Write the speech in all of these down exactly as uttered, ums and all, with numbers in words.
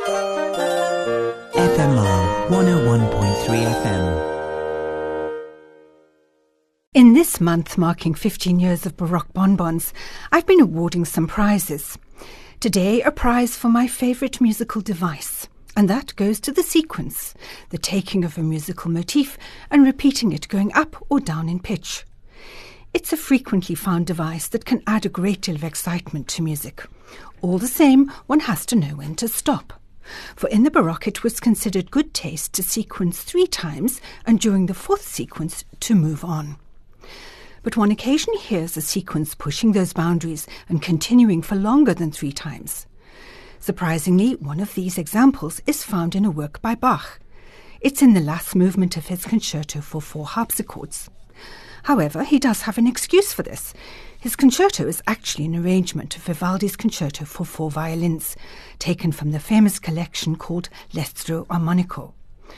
F M R one oh one point three F M. In this month marking fifteen years of Baroque Bonbons, I've been awarding some prizes. Today, a prize for my favourite musical device, and that goes to the sequence, the taking of a musical motif and repeating it going up or down in pitch. It's a frequently found device that can add a great deal of excitement to music. All the same, one has to know when to stop. For in the Baroque it was considered good taste to sequence three times and during the fourth sequence to move on. But one occasionally hears a sequence pushing those boundaries and continuing for longer than three times. Surprisingly, one of these examples is found in a work by Bach. It's in the last movement of his concerto for four harpsichords. However, he does have an excuse for this. His concerto is actually an arrangement of Vivaldi's concerto for four violins, taken from the famous collection called L'Estro Armonico.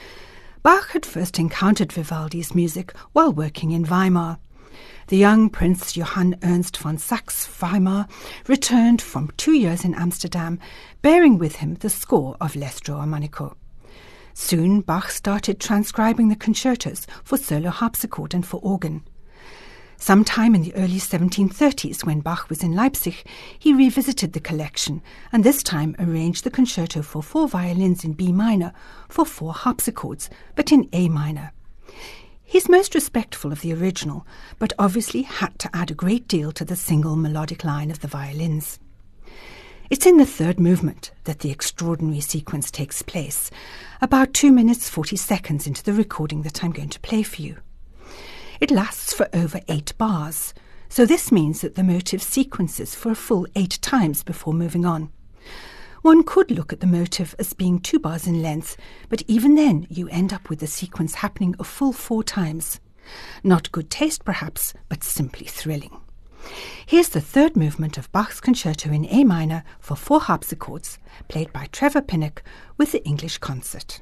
Bach had first encountered Vivaldi's music while working in Weimar. The young Prince Johann Ernst von Saxe-Weimar returned from two years in Amsterdam, bearing with him the score of L'Estro Armonico. Soon Bach started transcribing the concertos for solo harpsichord and for organ. Sometime in the early seventeen thirties, when Bach was in Leipzig, he revisited the collection and this time arranged the concerto for four violins in B minor for four harpsichords, but in A minor. He's most respectful of the original, but obviously had to add a great deal to the single melodic line of the violins. It's in the third movement that the extraordinary sequence takes place, about two minutes forty seconds into the recording that I'm going to play for you. It lasts for over eight bars, so this means that the motive sequences for a full eight times before moving on. One could look at the motive as being two bars in length, but even then you end up with the sequence happening a full four times. Not good taste perhaps, but simply thrilling. Here's the third movement of Bach's concerto in A minor for four harpsichords, played by Trevor Pinnock with the English Concert.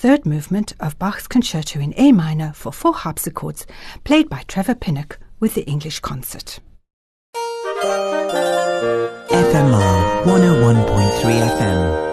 third movement of Bach's Concerto in A minor for four harpsichords, played by Trevor Pinnock with the English Concert. F M R one oh one point three F M